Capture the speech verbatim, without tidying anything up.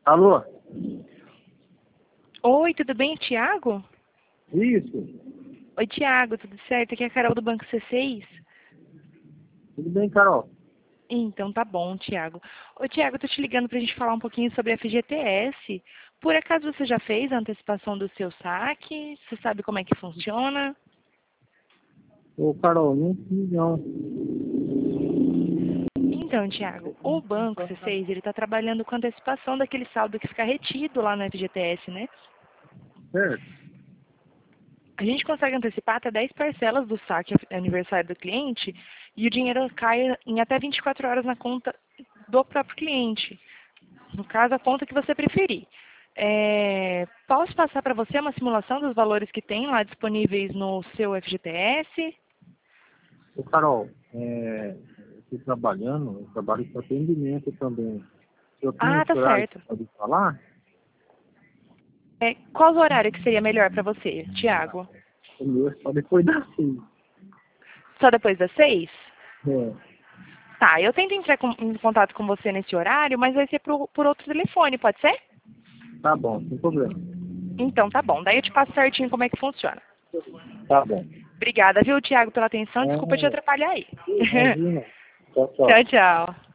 Alô? Oi, tudo bem, Tiago? Isso. Oi, Tiago, tudo certo? Aqui é a Carol do Banco C seis. Tudo bem, Carol? Então tá bom, Tiago. Oi, Tiago, tô te ligando pra gente falar um pouquinho sobre a F G T S. Por acaso você já fez a antecipação do seu saque? Você sabe como é que funciona? Ô, Carol, não fiz não. Então, Tiago, o Banco C seis, ele tá trabalhando com antecipação daquele saldo que fica retido lá no F G T S, né? Certo. A gente consegue antecipar até dez parcelas do saque aniversário do cliente e o dinheiro cai em até vinte e quatro horas na conta do próprio cliente. No caso, a conta que você preferir. É, posso passar para você uma simulação dos valores que tem lá disponíveis no seu F G T S? Ô, Carol, é, eu estou trabalhando, eu trabalho com atendimento também. Eu tenho Ah, tá esse horário que certo. você pode falar? É, qual o horário que seria melhor para você, Tiago? O meu é só depois das seis. Só depois das seis? É, Tá, eu tento entrar com- em contato com você nesse horário, mas vai ser por, por outro telefone, pode ser? tá bom, sem problema. Então, tá bom. Daí eu te passo certinho como é que funciona. Tá bom. Obrigada, viu, Tiago, pela atenção. Desculpa te É, atrapalhar aí. imagina. Tchau, tchau. Tchau, tchau.